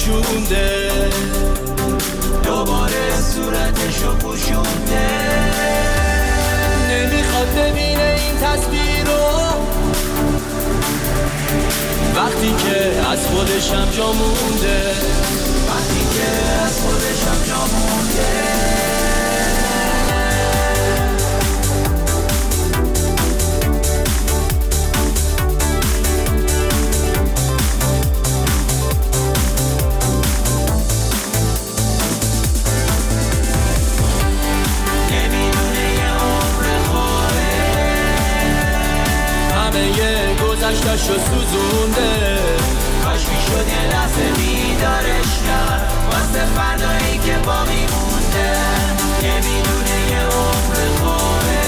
پوشونده، دوباره صورتشو پوشونده. نمیخواد ببینه این تصویر رو وقتی که از خودشم جا مونده، وقتی که از خودشم جا مونده. گذشتشو سوزونده، کاش میشد یه لحظه بیدارش کرد واسه فردایی که باقی مونده. نمیدونه یه عمر خوره،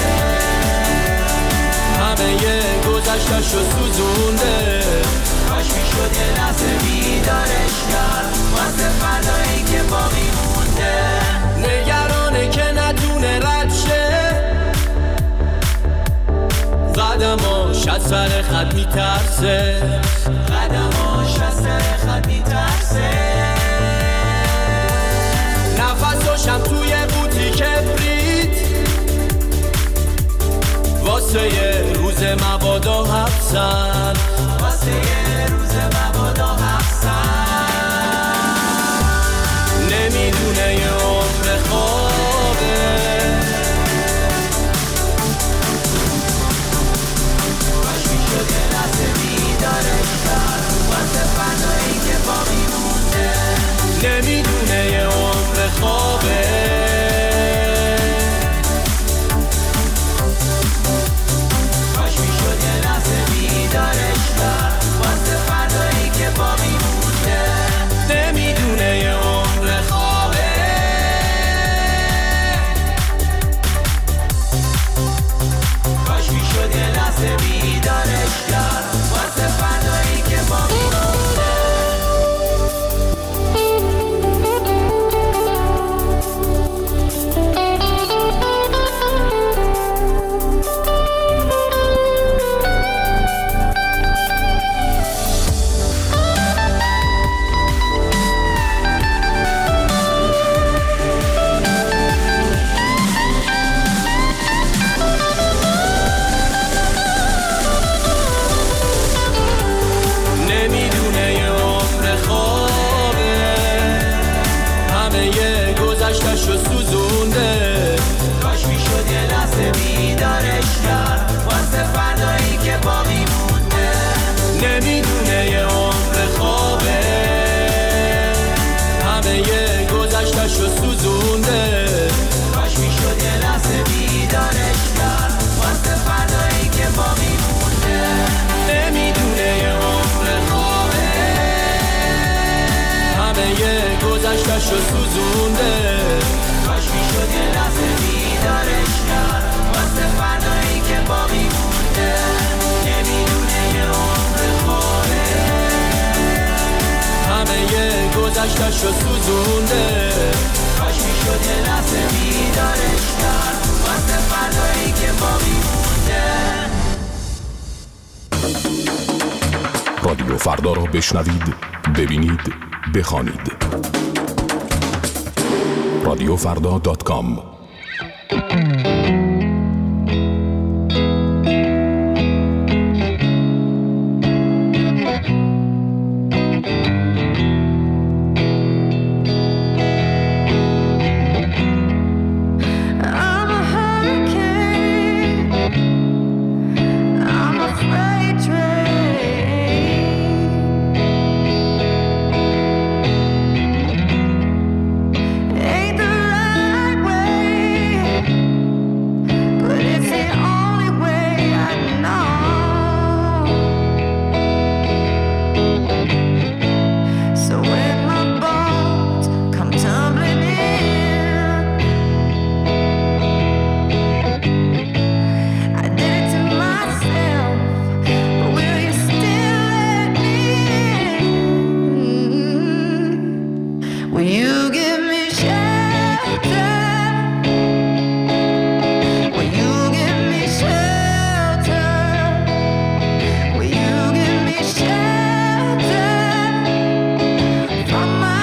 همه یه گذشتشو سوزونده، کاش میشد یه لحظه بیدارش کرد واسه فردایی که باقی مونده. نگرانه که نتونه رد شه، قدماش از سر خط میترسه، قدماش از سر خط میترسه. نفساشم توی قوطی کبریت واسه یه روز مبادا حبسن، واسه یه روز مبادا حبسن. نمیدونه یه عمر خوابه، نمیدونه یه عمر خوابه. کاش میشد یه لحظه بیدارش کرد واسه فردایی که باقی مونده. نمیدونه یه عمر خوابه. کاش میشد یه لحظه بیدارش کرد واسه فردایی که باقی مونده. گذشتشو سوزونده، کاش میشد یه لحظه بیدارش کرد واسه فردایی که باقی مونده. نمیدونه یه عمر خوابه، همه یه گذشتشو سوزونده، کاش میشد یه لحظه بیدارش کرد واسه فردایی که باقی مونده. نمیدونه یه عمر خوابه، همه یه گذشتشو سوزونده، کاش میشد یه لحظه بیدارش کرد واسه فردایی که باقی مونده. نمیدونه یه عمر خوره، همه یه گذشتشو سوزونده، کاش میشد یه لحظه بیدارش کرد واسه فردایی که باقی مونده. رادیو فردا را بشنوید، ببینید، بخوانید. رادیوفردا.com From my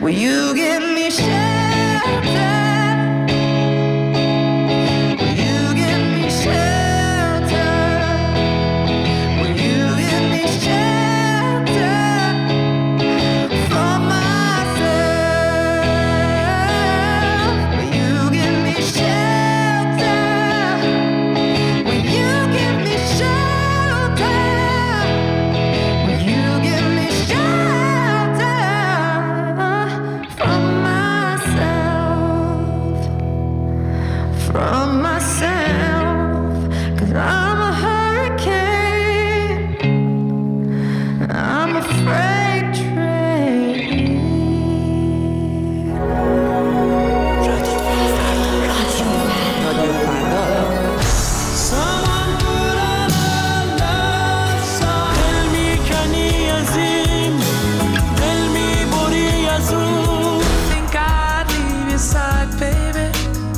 Will you give me shelter? Will you give me shelter? Will you give me shelter from myself? Will you give me shelter? Will you give me shelter? Will you give me shelter from myself? From myself, 'cause I'm a hurricane, I'm a freight train. Someone put on a love song. دل میکنی از این، دل میبری از اون. Think I'd leave your side, baby.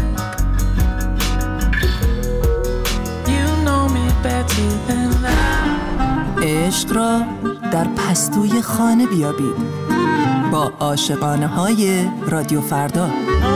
You know me better than that. عشق را در پستوی خانه بیابید با عاشقانه های رادیو فردا.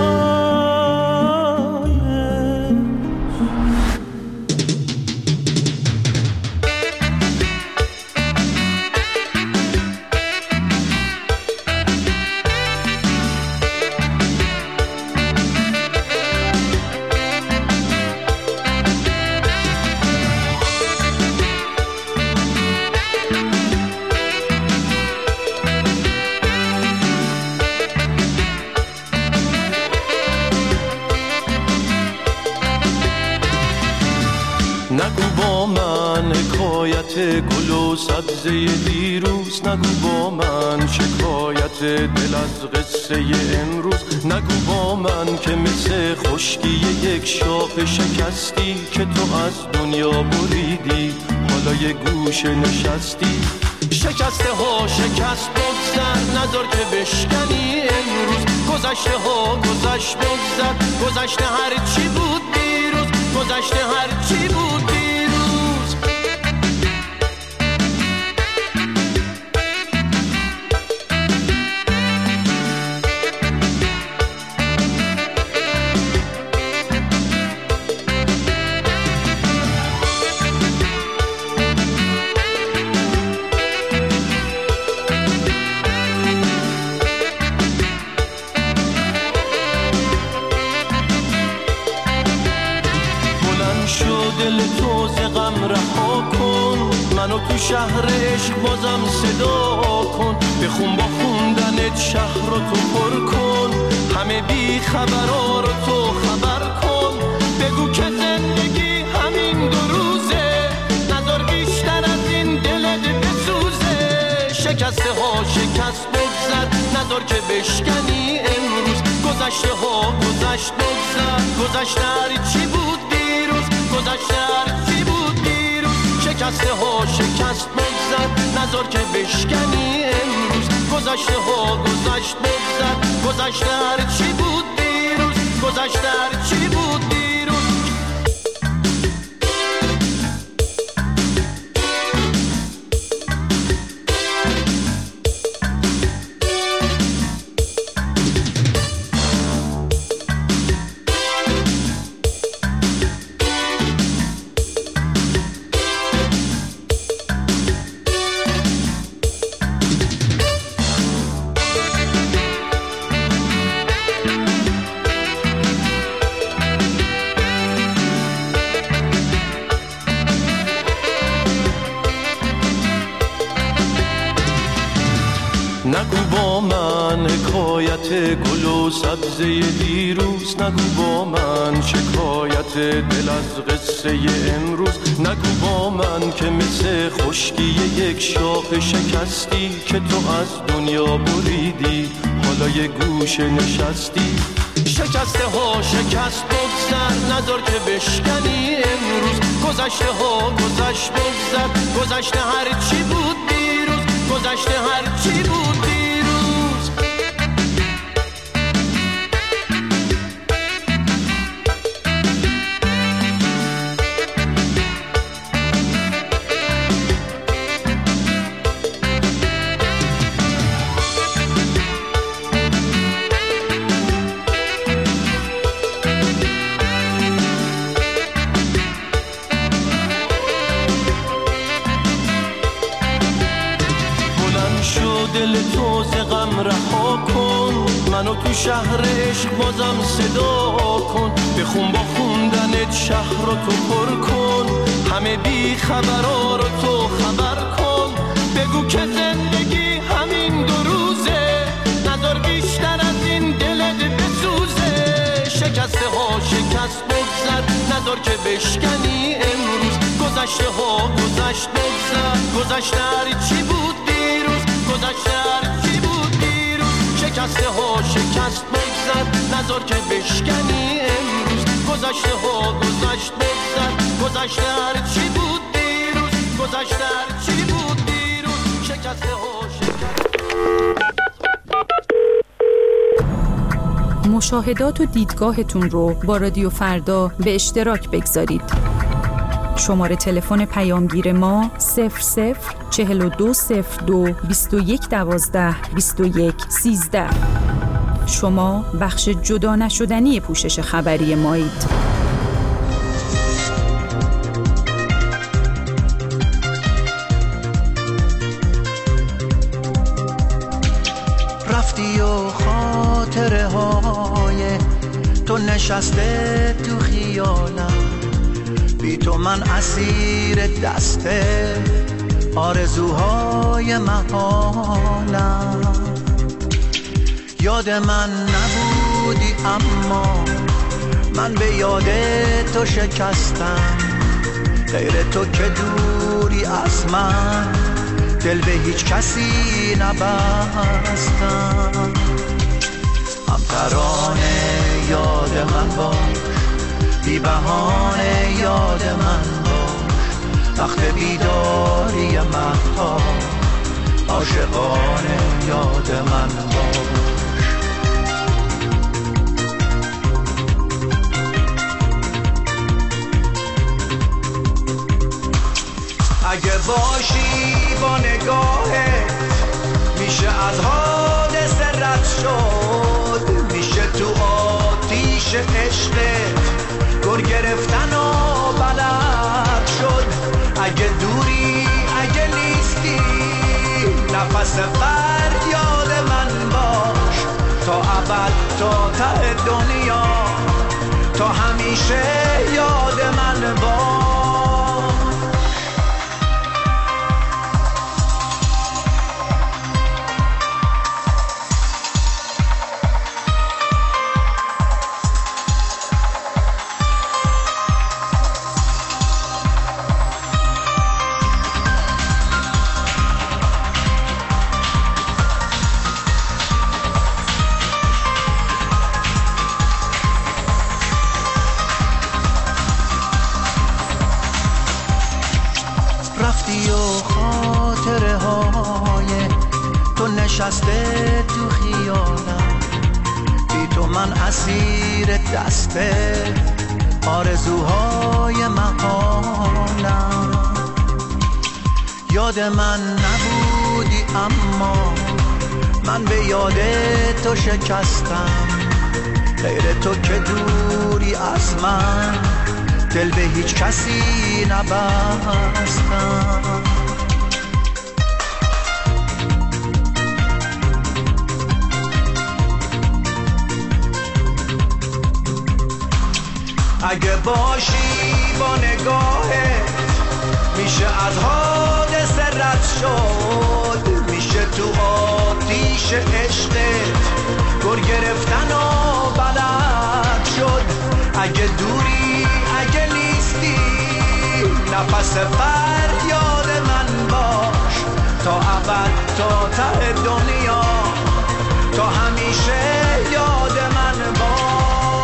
نگو با من حکایت گل و سبزه دیروز، نگو با من شکایت دل از قصه امروز، نگو با من که مثل خشکی یک شاخ شکستی که تو از دنیا بریدی، حالا یه گوشه نشستی. شکسته ها شکست بگذر، نذار که بشکنی امروز. گذشته ها گذشت بگذر، گذشته هر چی بود دیروز، گذشته هر چی بود دیروز. دل تو ز غم رها کن، منو تو شهر عشق بازم صدا کن. بخون با خوندنت شهر رو تو پر کن، همه بی خبرها رو تو خبر کن. بگو که زندگی همین دو روزه، نذار بیشتر از این دلت بسوزه. شکسته ها شکست بگذر، نذار که بشکنی امروز. گذشته ها گذشت بگذر، گذشته هر چی بود دیروز، گذشته هر چی بود دیروز. شکسته ها شکست بگذر، نذار که بشکنی امروز. گذشته ها گذشت بگذر، گذشته هر چی بود دیروز، گذشته هر چی بود دیروز. نگو با من حکایت گل و سبزه دیروز، نگو با من شکایت دل از قصه امروز، نگو با من که مثل خشکی یک شاخ شکستی که تو از دنیا بریدی، حالا یه گوشه نشستی. شکسته ها شکست بگذر، نذار که بشکنی امروز. گذشته ها گذشت بگذر، گذشته هر چی بود دیروز، گذشته هر چی بود دیروز. دل تو ز غم رها کن، منو تو شهر عشق بازم صدا کن، بخون با خوندنت شهر رو تو پر کن، همه بی خبرها رو تو خبر کن، بگو که زندگی همین دو روزه، نذار بیشتر از این دلت بسوزه، شکسته ها شکست بگذر، نذار که بشکنی امروز، گذشته ها گذشت بگذر، گذشته هر چی بود دیروز، گذشته هر چی بود دیروز، شکسته ها شکست بگذر، نذار که بشکنی امروز، گذشته ها گذشت بگذر، گذشته هر چی بود دیروز، گذشته هر چی بود دیروز، شکسته ها شکست. مشاهدات و دیدگاهتون رو با رادیو فردا به اشتراک بگذارید. شماره تلفن پیامگیر ما 004202 2112 2113. شما بخش جدا نشدنی پوشش خبری مایید. رفتی و خاطره های تو نشسته تو خیالم، بی تو من اسیر دسته آرزوهای محالم، یاد من نبودی اما من به یاد تو شکستم، غیر تو که دوری از من دل به هیچ کسی نبستم، هم ترانه یاد من باش، بی بهانه یاد من باش، وقت بیداری مهتاب عاشقانه یاد من باش. اگه باشی با نگاهت میشه از حادثه رد شد، میشه تو آتیش عشقت گر گرفتن و بلد شد، اگه دوری اگه نیستی نفس فریاد من باش، تا ابد تا ته دنیا تا همیشه یاد من باش. نشسته تو خیالم، بی تو من اسیر دسته آرزوهای محالم، یاد من نبودی اما من به یاد تو شکستم، غیر تو که دوری از من دل به هیچ کسی نبستم. اگه باشی با نگاهت میشه از حادثه رد شد، میشه تو آتیش عشقت گر گرفتن و بلد شد، اگه دوری اگه نیستی نفس فریاد من باش، تا ابد تا ته دنیا تا همیشه یاد من باش.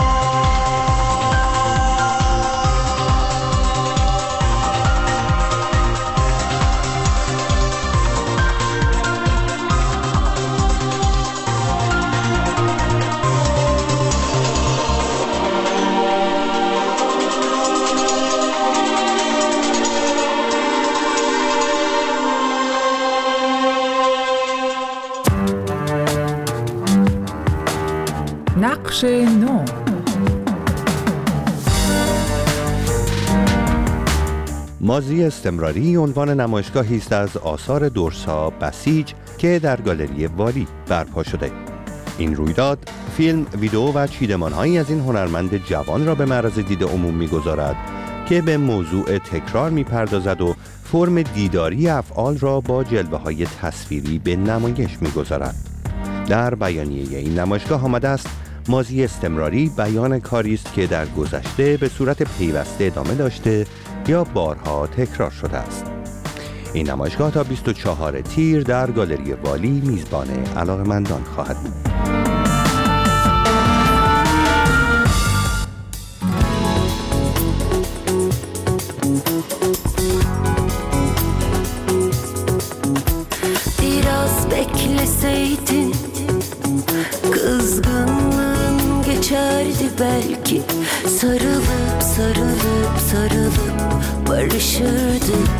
نقش نو. ماضی استمراری عنوان نمایشگاهی است از آثار دورسا بسیج که در گالری والی برپا شده. این رویداد فیلم، ویدئو و چیدمان‌هایی از این هنرمند جوان را به معرض دید عموم می‌گذارد که به موضوع تکرار می‌پردازد و فرم دیداری افعال را با جلوه‌های تصویری به نمایش می‌گذارد. در بیانیه این نمایشگاه آمده است ماضی استمراری بیان کاری است که در گذشته به صورت پیوسته ادامه داشته یا بارها تکرار شده است. این نمایشگاه تا 24 تیر در گالری والی میزبان علاقه‌مندان خواهد بود. Biraz bekleseydin kızgınlığın geçerdi belki. Sarılıp sarılıp sarılıp barışırdık.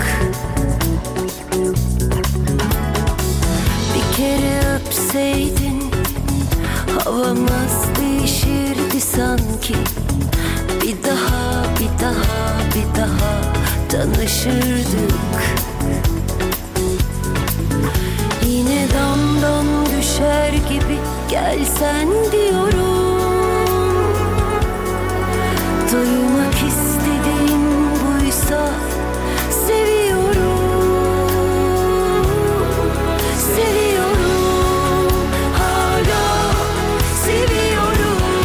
Bir kere öpseydin havamız değişirdi sanki. Bir daha bir daha bir daha tanışırdık. Yine damdan düşer gibi gelsen diyorum. Duymak istediğim buysa seviyorum. Seviyorum, hala seviyorum.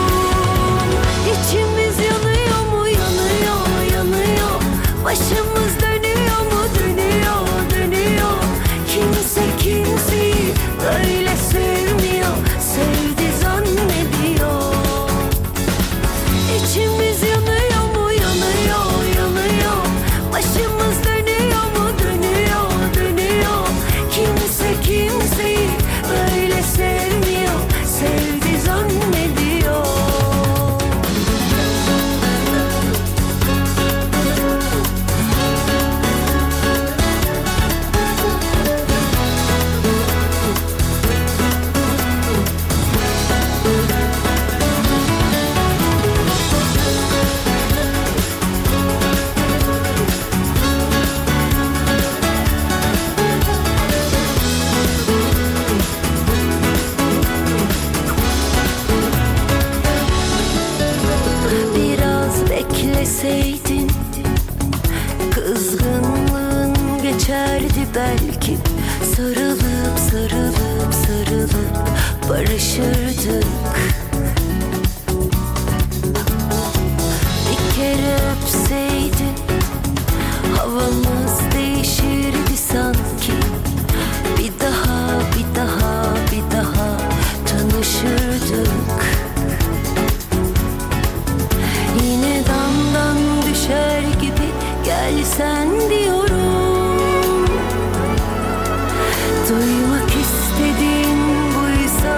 İçimiz yanıyor mu, yanıyor, yanıyor. Başımız dönüyor mu, dönüyor, dönüyor. Kimse kimseyi öyle sevmiyor, sevdi zannediyor. İçimiz yanıyor mu, yanıyor, yanıyor. Başımız dönüyor mu, dönüyor, dönüyor. Kimse kimseyi öyle sevmiyor, sevdi zannediyor. Biraz bekleseydin kızgınlığın geçerdi belki. Sarılıp sarılıp sarılıp barışırdık. Bir kere öpseydin havamız değişirdi sanki. Bir daha bir daha bir daha tanışırdık. Yine damdan düşer gibi gelsen diyorum. Duymak istediğin buysa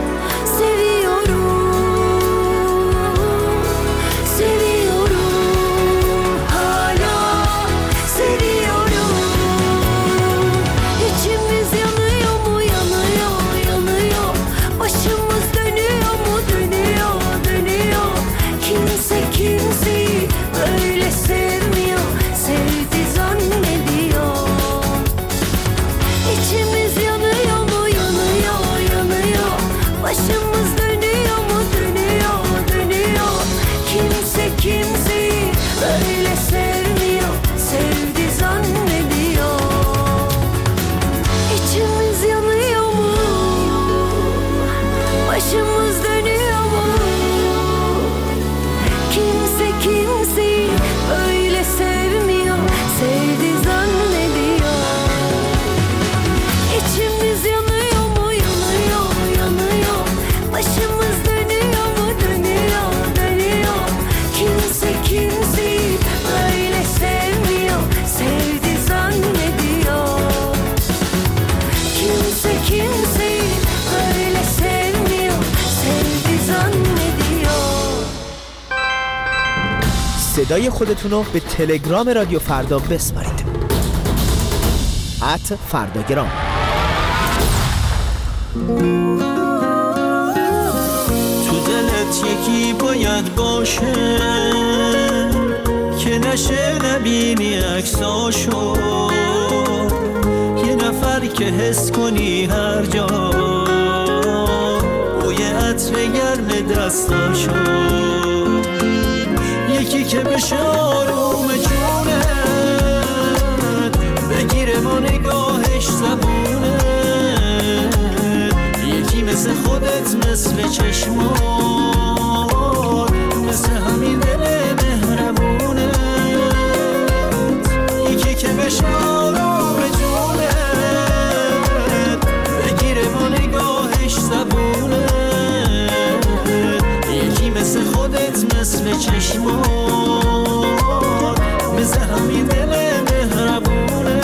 seviyorum. Seviyorum, hala seviyorum. İçimiz yanıyor mu, yanıyor, yanıyor. Başımız dönüyor mu, dönüyor, dönüyor. Kimse kimseyi öyle sevmiyor, sevdi zannediyor. İçimiz yanıyor mu, yanıyor, yanıyor. Başımız dönüyor mu, dönüyor, dönüyor. Kimse kimseyi öyle sevmiyor, sevdi zannediyor. İçimiz yanıyor mu, başımız dönüyor mu? Kimse kimseyi öyle sevmiyor, sevdi zannediyor. İçimiz yanıyor mu, yanıyor, yanıyor. Başımız dönüyor mu, dönüyor, dönüyor. Kimse kimseyi öyle sevmiyor, sevdi zannediyor. Kimse kimseyi öyle sevmiyor, sevdi zannediyor. صدای خودتون رو به تلگرام رادیو فردا بسپارید. @فرداگرام. تو دلت یکی باید باشه که نشه نبینی عکساشو، یه نفر که حس کنی هر جا بوی عطر گرم دستاشو، یکی که بشه آروم جونت بگیره با نگاهش زبونت، یکی مثل خودت مثل چشمات مثل همین دل مهربونت، یکی که بشه آروم جونت بگیره با نگاهش زبونت، یکی مثل خودت مثل چشمات مثل همین دل مهربونت.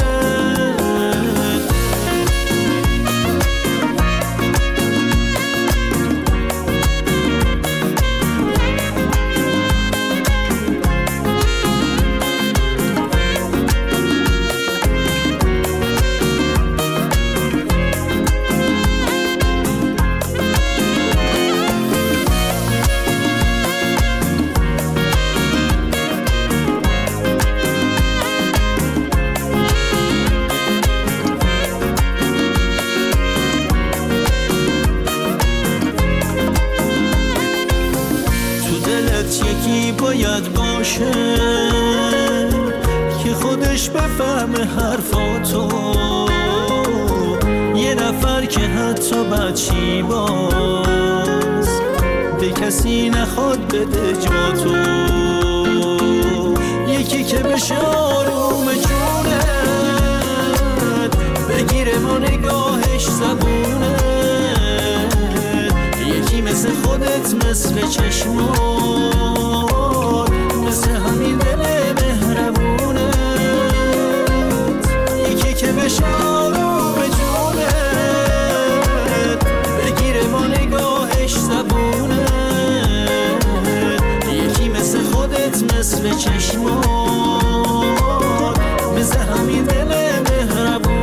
باید باشه که خودش بفهمه حرفاتو، یه نفر که حتی بچی باز به کسی نخواد بده جاتو، یکی که بشه آروم جونت بگیره با نگاهش زبونت، یکی مثل خودت مثل چشمات مثل همین دل مهربونت، یکی که بشه آروم جونت بگیره با نگاهش زبونت، یکی مثل خودت مثل چشمات مثل همین دل مهربونت.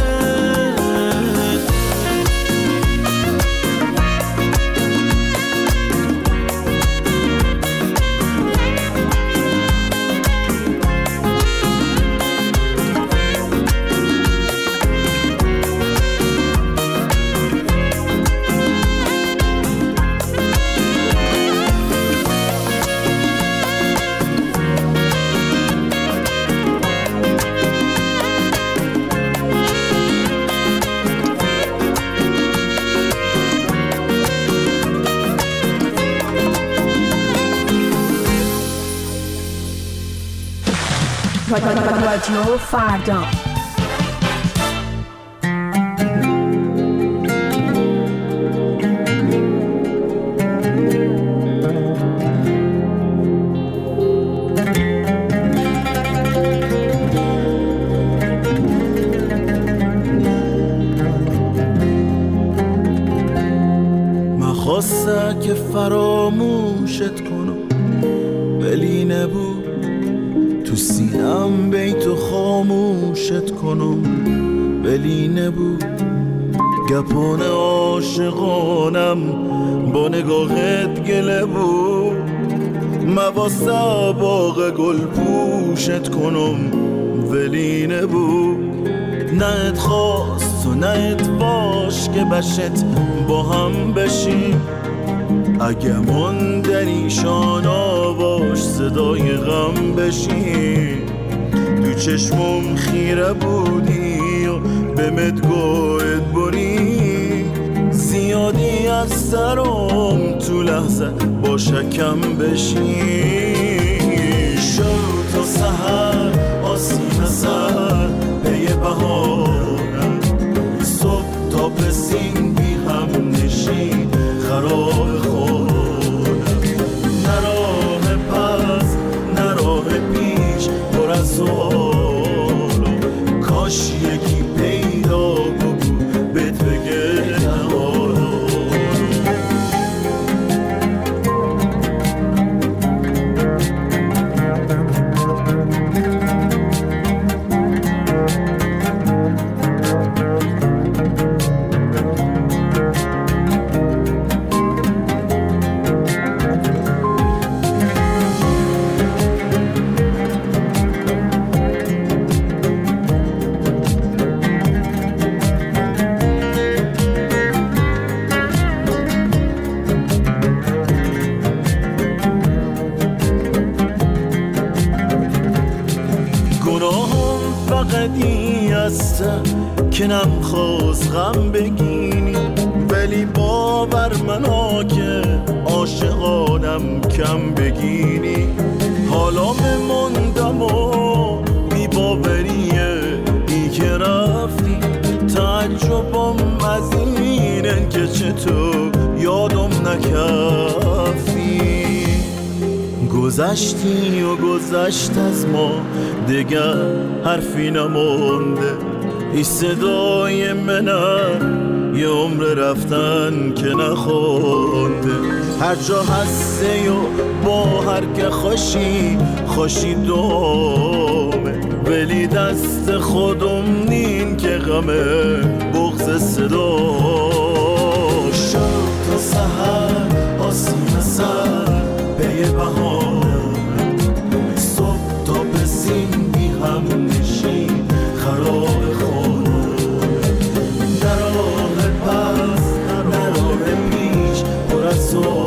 رادیو فردا. من خواسته که فراموشت کنم ولی نبود، تو سینم بیتو خاموشت کنم ولی نبود، گپان عاشقانم با نگاهت گله بود، مواسه باغ گل پوشت کنم ولی نبود، نه ات خواست و نه ات باش که بشت با هم بشیم، اگه من در ایشان آواش صدای غم بشی، تو چشمم خیره بودی و به مدگوهت بری، زیادی از سرم تو لحظه با شکم بشی، شب تا سحر آسیم سر پی بهارم، صبح تا پسین بی هم نشین خراب خودم، نراه پس نراه پیش پر از سوالو، کاش یکی پیدا بگو بهت بگه نهارو. که نمیخواست غم بگینی، ولی باور منا که عاشقانم کم بگینی. حالا مموندم و بی باوریه ای که رفتی، تعجبم از اینه که چطور یادم نکفتی. گذشتی و گذشت از ما دیگر حرفی نمونده، ای صدای منم یه عمر رفتن که نخونده. هر جا هسته و با هر که خوشی دومه، ولی دست خودم نین که غمه بغض صدا شد. تا سحر آسیم سر به یه بهانه، صبح تا بسیم بی هم نشین خراب خونه. در راه پس در راه پیش پر از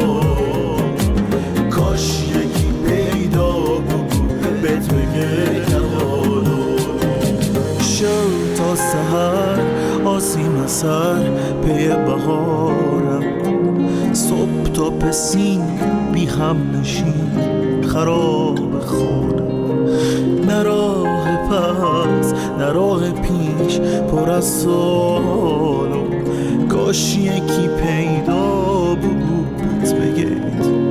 کاش یکی پیدا بود بهت بگه کهالو. شد تا سحر آسیم سر پی بهارم، صبح تا پسین بی هم نشین خراب خونه. نه راه پس نه راه پیش پر از سالو، کاش یکی پیدا بود بگید